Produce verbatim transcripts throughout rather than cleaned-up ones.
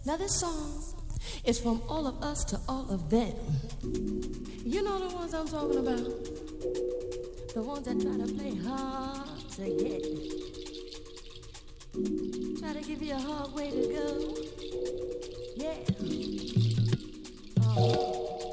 Now this song is from all of us to all of them. You know the ones I'm talking about? The ones that try to play hard to get. Try to give you a hard way to go. Yeah. Uh-huh.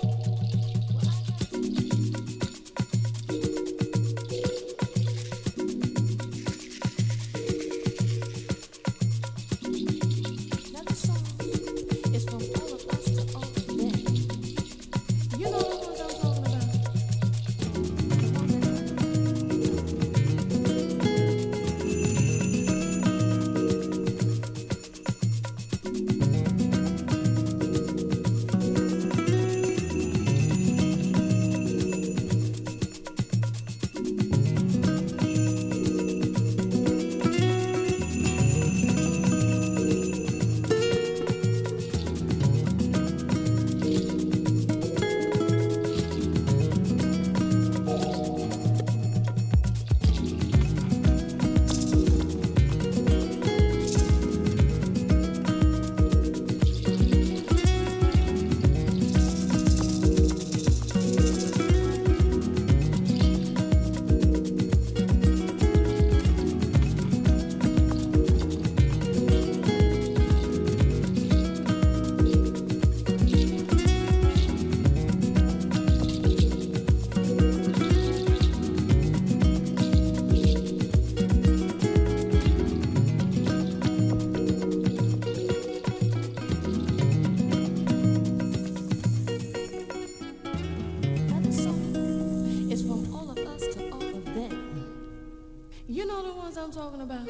I'm talking about.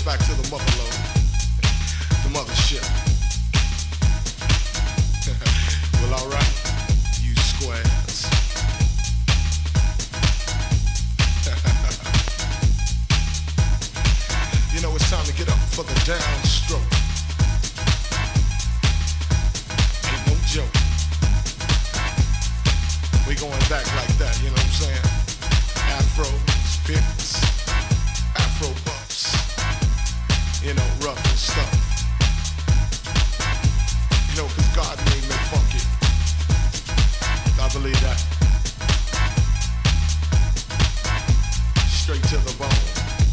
back to the motherlode, the mothership. Well, alright, you squares. You know it's time to get up for the downstroke. Ain't no joke. We going back like that, you know what I'm saying? Afros, pits, afro puffs, you know, rough and stuff. You know, cause God made me funky. I believe that. Straight to the bone.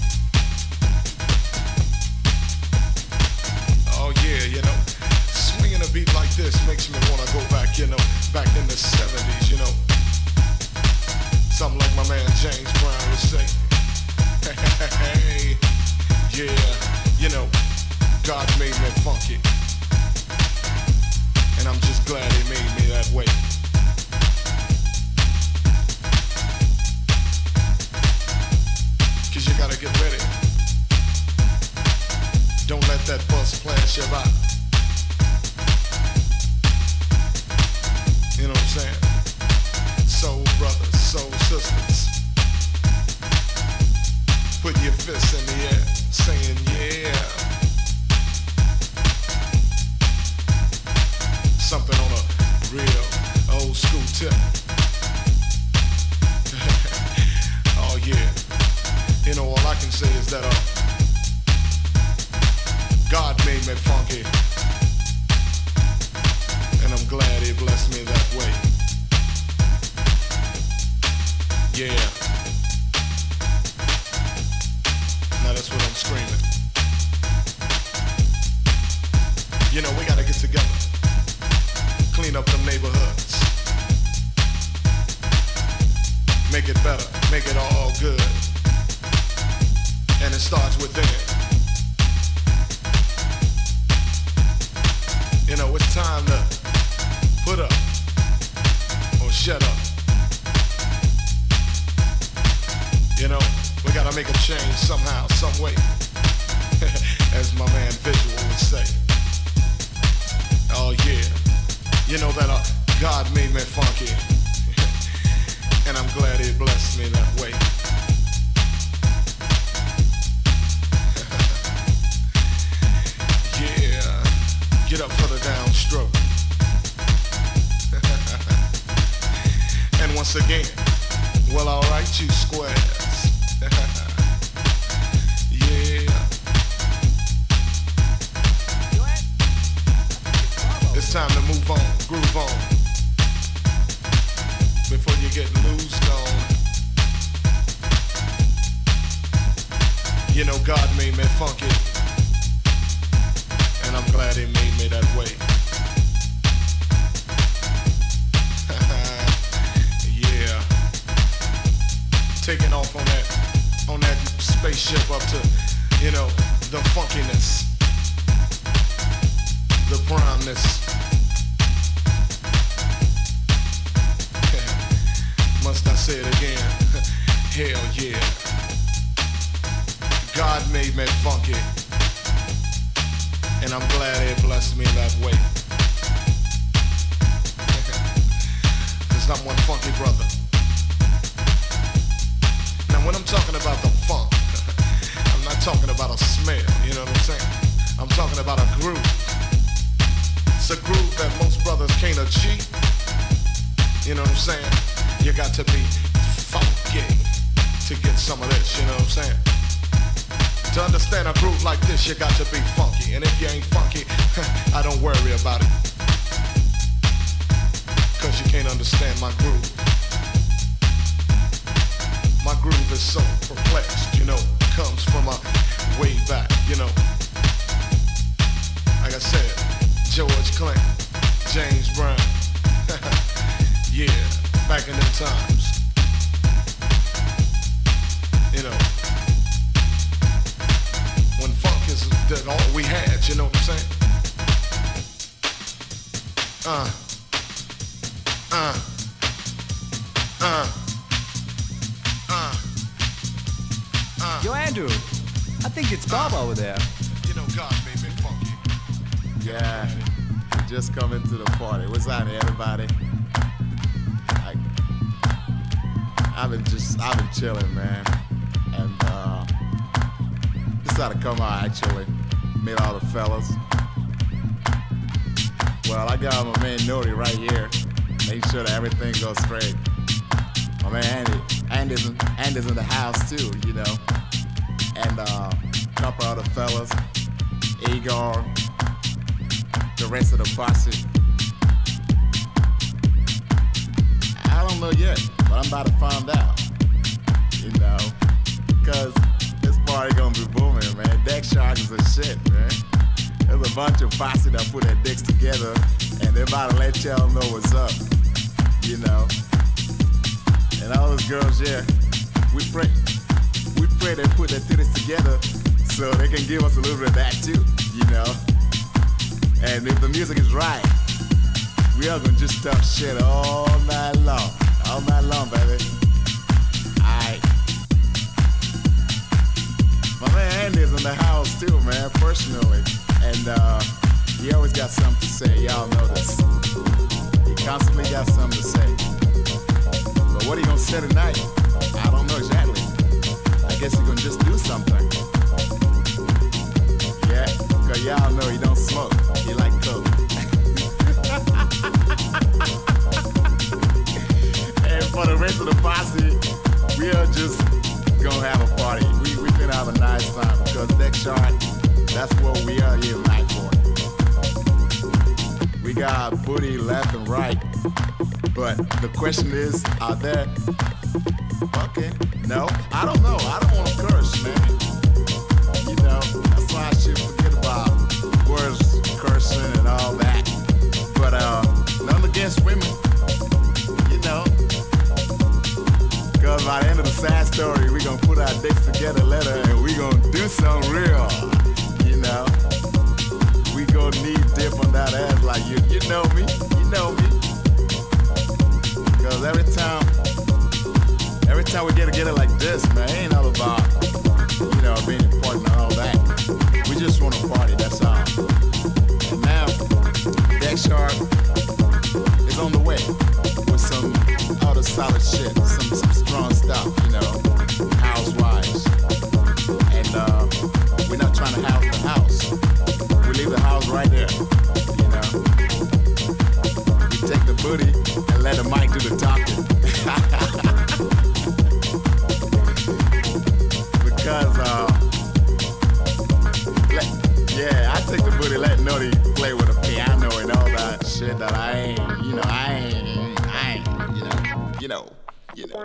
Oh yeah, you know, swinging a beat like this makes me wanna go back, you know, back in the seventies, you know. Something like my man James Brown would say. Hey, yeah, you know, God made me funky. And I'm just glad he made me that way. Cause you gotta get ready. Don't let that bus flash you by. You know what I'm saying? Soul brothers, soul sisters. Put your fists in the air, saying yeah. Something on a real old school tip. Oh yeah. You know, all I can say is that uh, God made me funky. And I'm glad he blessed me that way. Yeah. Now that's what I'm screaming. You know, we gotta get together. Clean up them neighborhoods. Make it better, make it all good. And it starts within. You know, it's time to put up or shut up. You know, we gotta make a change somehow, some way. As my man Visual would say. Oh yeah. You know that uh, God made me funky. And I'm glad he blessed me that way. Yeah. Get up for the downstroke. And once again, well, alright, you squares. Yeah. It's time to move on, groove on. Before you get loosed on. You know God made me funky. And I'm glad he made me that way. Yeah. Taking off on that, on that spaceship up to, you know, the funkiness. The primeness. Must I say it again? Hell yeah. God made me funky. And I'm glad he blessed me that way. Cause I'm one funky brother. Now when I'm talking about the funk, I'm not talking about a smell, you know what I'm saying? I'm talking about a groove. It's a groove that most brothers can't achieve. You know what I'm saying? You got to be funky to get some of this, you know what I'm saying? To understand a groove like this, you got to be funky. And if you ain't funky, I don't worry about it. Cause you can't understand my groove. My groove is so perplexed, you know, comes from a way back, you know. Like I said, George Clinton, James Brown. Yeah, back in them times. You know, when funk is that all we had, you know what I'm saying? Uh, uh, uh, uh, uh. Yo, Andrew, I think it's Bob over there. You know God made me funky. Yeah, just coming to the party. What's up, everybody? I, I've been just, I've been chilling, man. And uh, decided to come out, actually. Meet all the fellas. Well, I got my man Nori right here. Make sure that everything goes straight. My man Andy, Andy's in, Andy's in the house too, you know. And uh, a couple other fellas, Igor, the rest of the posse. I don't know yet, but I'm about to find out, you know. Cause this party gonna be booming, man. Deck Shark is a shit, man. There's a bunch of posse that put their dicks together, and they're about to let y'all know what's up, you know. And all those girls, yeah, we pray, we pray they put their titties together so they can give us a little bit of that too, you know. And if the music is right, we are gonna just talk shit all night long, all night long, baby. Alright. My man Andy's in the house too, man, personally. And uh, he always got something to say, y'all know this. He constantly got something to say. But what he gonna say tonight, I don't know exactly. I guess he gonna just do something. Yeah, cause y'all know he don't smoke, he like coke. And for the rest of the posse, we are just gonna have a party. We we finna have a nice time because Deck Shark, that's what we are here tonight for. We got booty left and right, but the question is, are there fucking? No, I don't know. I don't want to curse, man. You know, that's why I should forget about words, cursing, and all that. But uh, none against women, you know. Cause by the end of the sad story, we gonna put our dicks together later, and we gonna do something real. You know, we gon' need dip on that ass like you, you know me, you know me. Cause every time, every time we get together like this, man, it ain't all about, you know, being important and all that. We just wanna party, that's all. And now, Deck Shark is on the way with some other solid shit, some, some strong stuff, you know, housewives. And uh, we're not trying to house the house. We leave the house right there, you know. We take the booty and let the mic do the talking. Because, uh, let, yeah, I take the booty, let Nori play with the piano and all that shit that I ain't, you know, I ain't, I ain't, you know, you know, you know.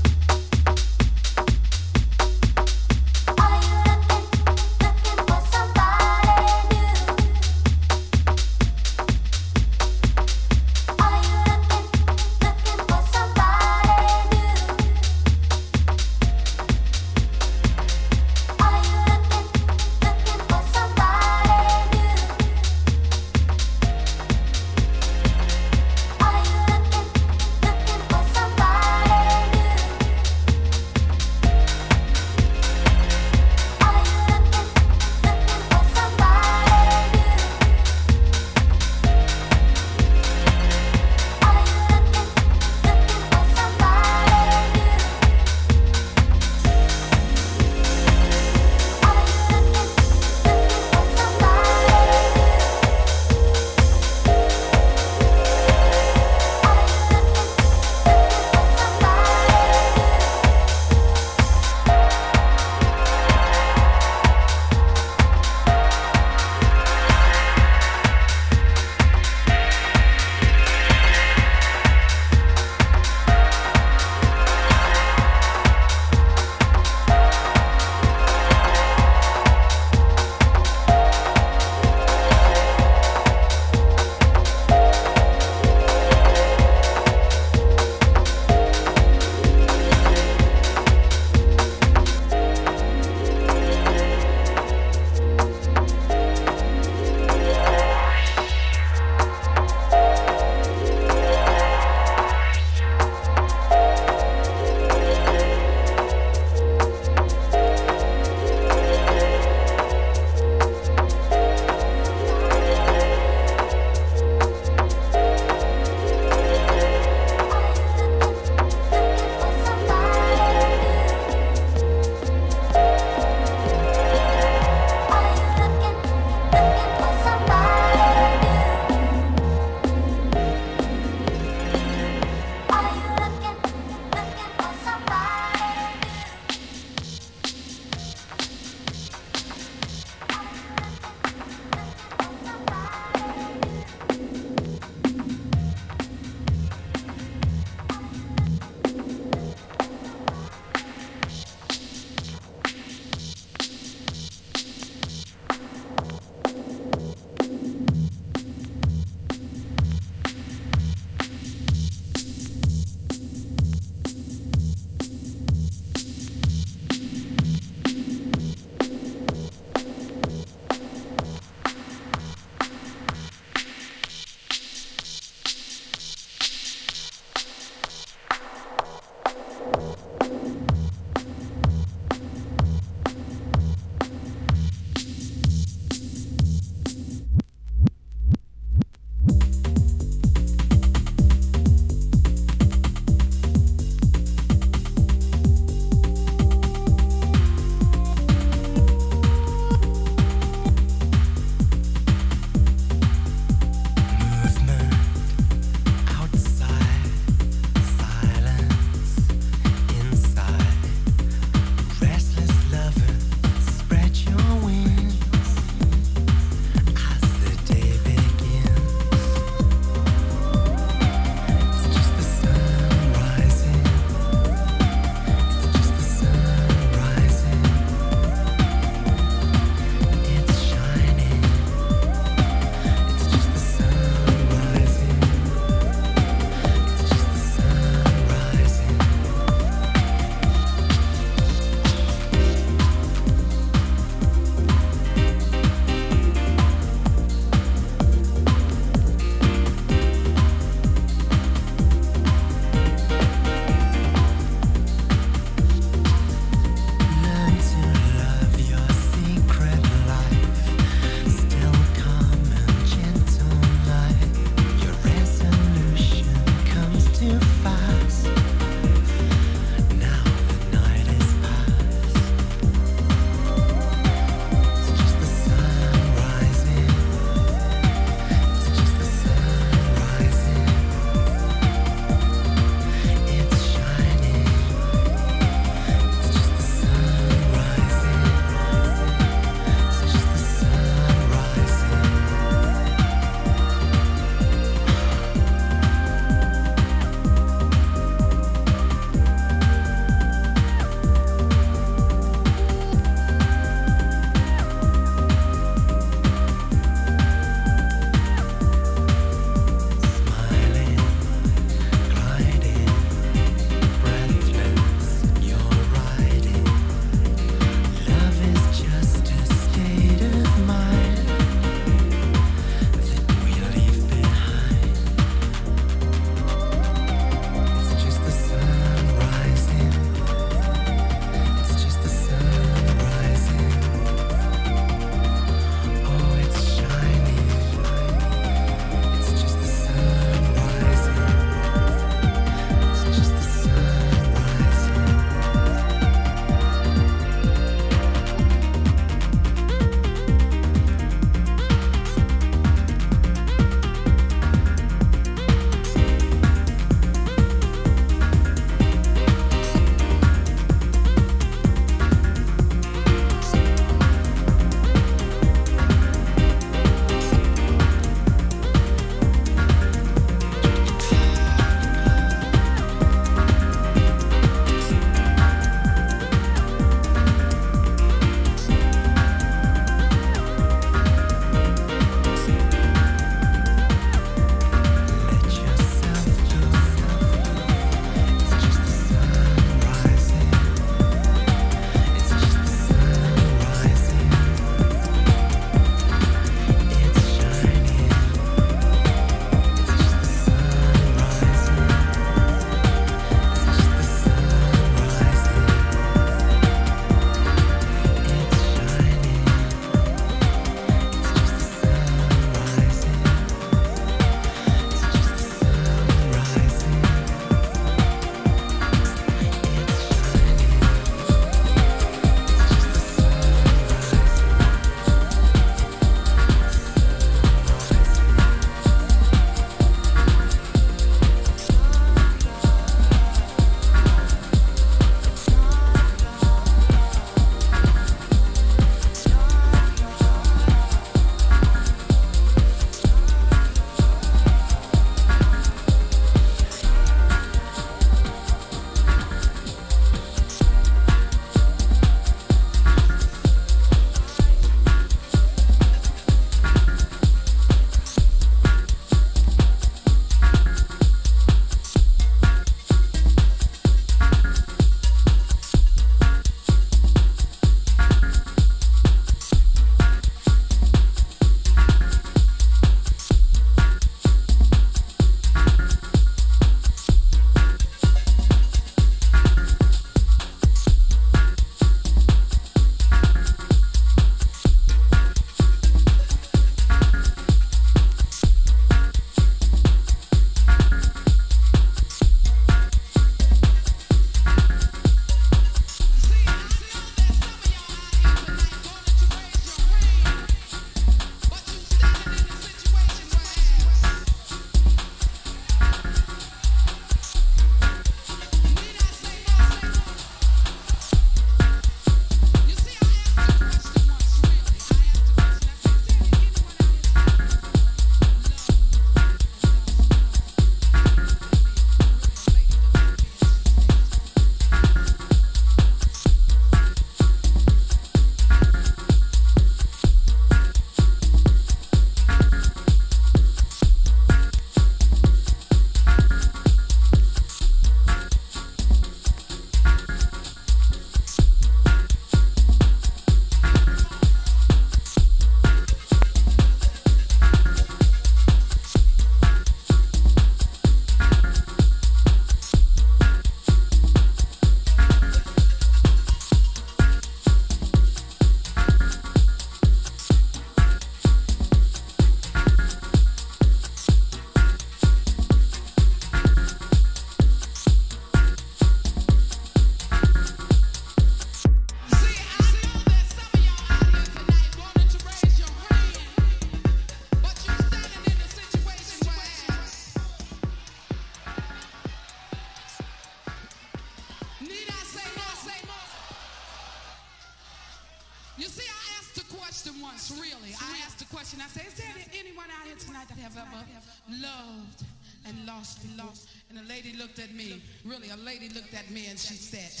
You see, I asked a question once, really. I asked a question. I said, is there anyone out here tonight that have ever loved and lost and lost? And a lady looked at me. Really, a lady looked at me and she said,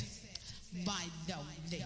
by the date.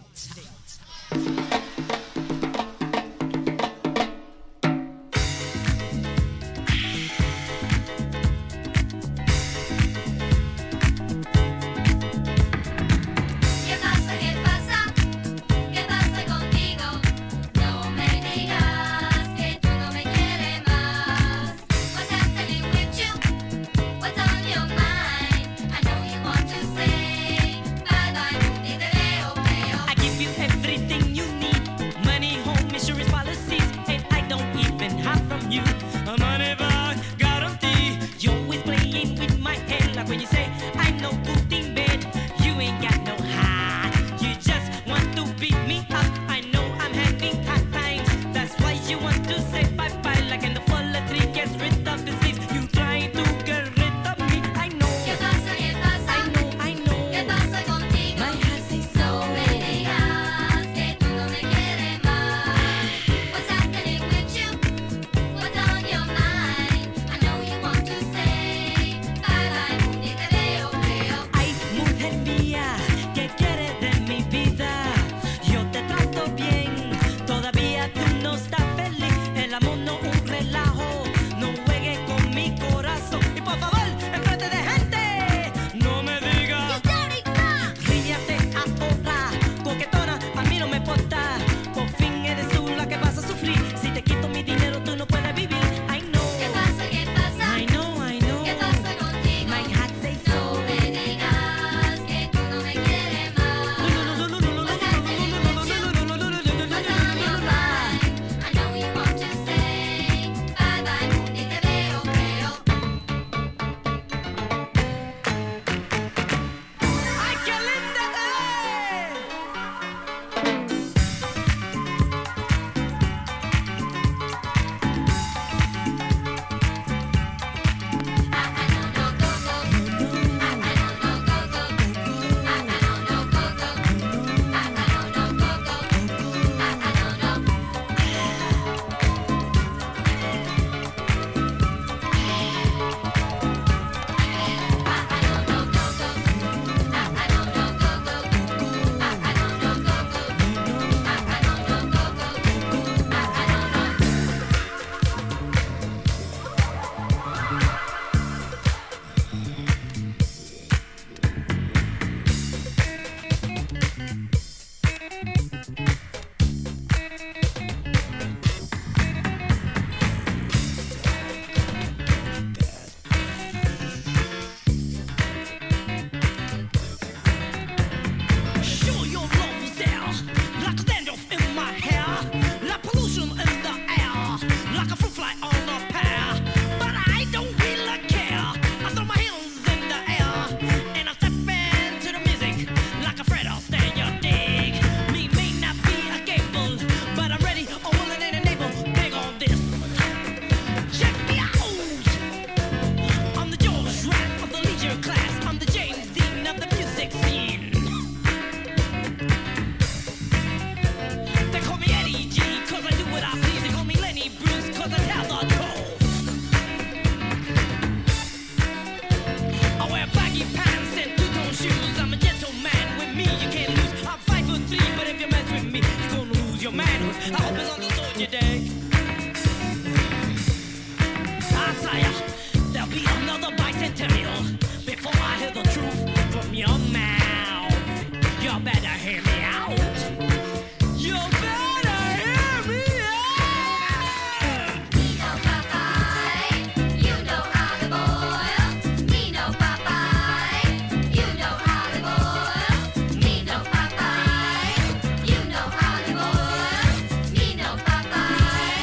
Bye.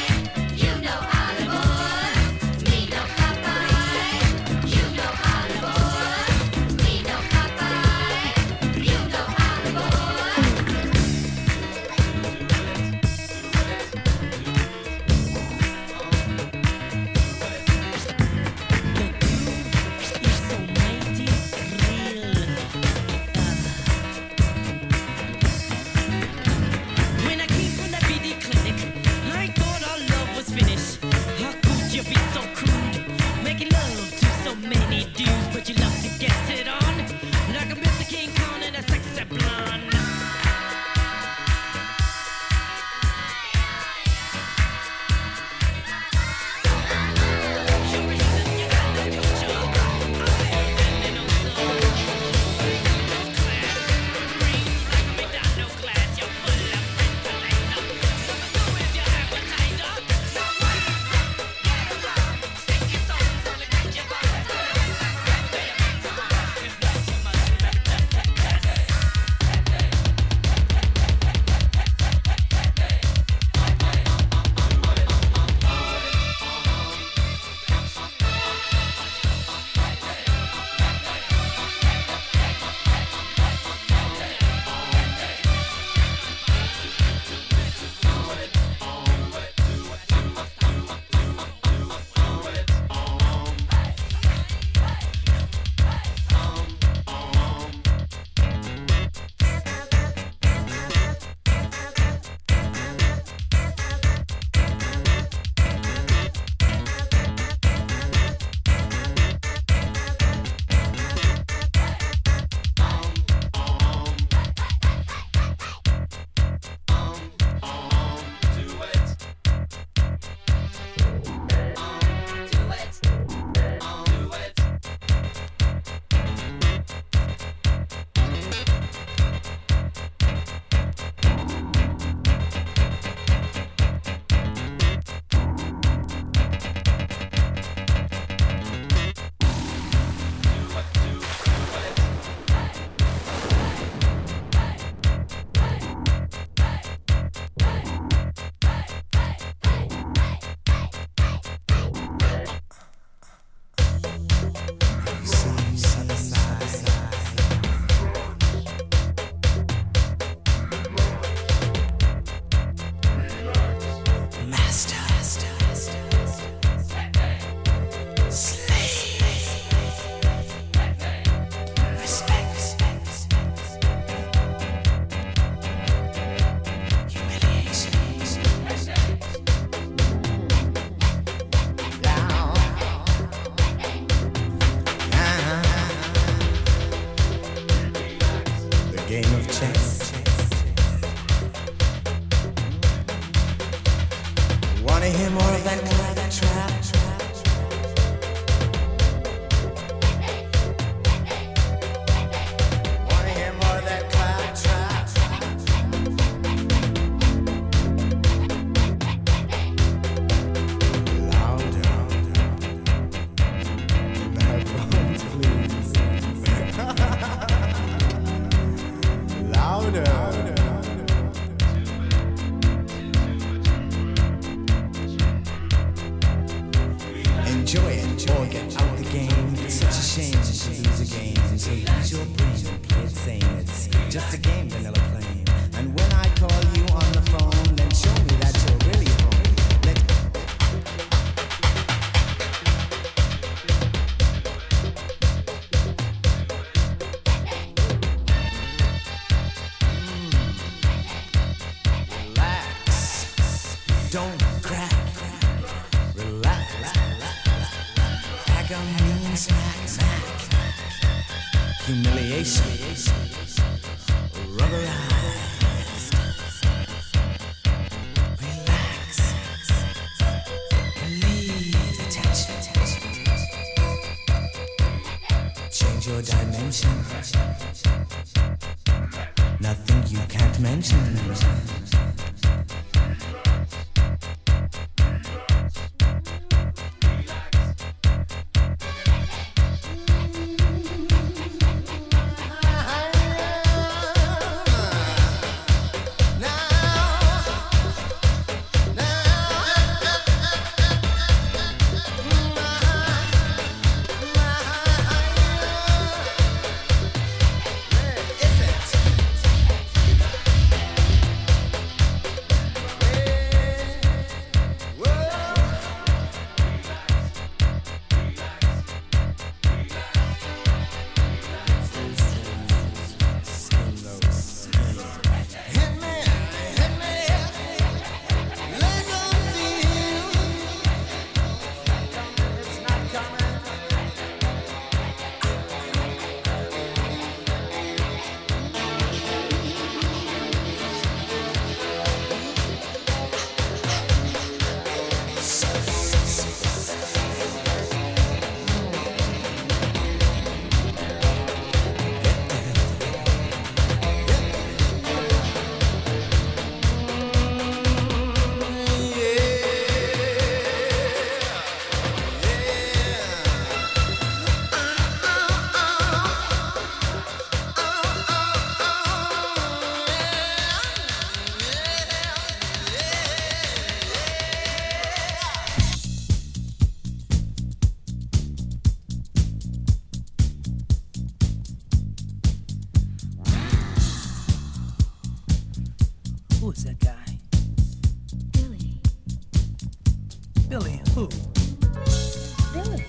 Wanna hear more of that clap trap? Wanna hear more of that clap trap? Louder. In the headphones, please. Louder. Enjoy it or get out the game. It's such a shame to lose a game. So use your brain, play it sane. It's just a game, vanilla plain. And when I call you on the phone, then show me that you're really home. Let's relax. Don't crack. Relax. Pack a mean smack, smack. Humiliation. Rubberized. Relax. Relieve the tension. Change your dimension. Nothing you can't mention. Who is that guy? Billy. Billy who? Billy.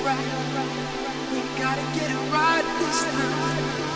right. We gotta get it right this time.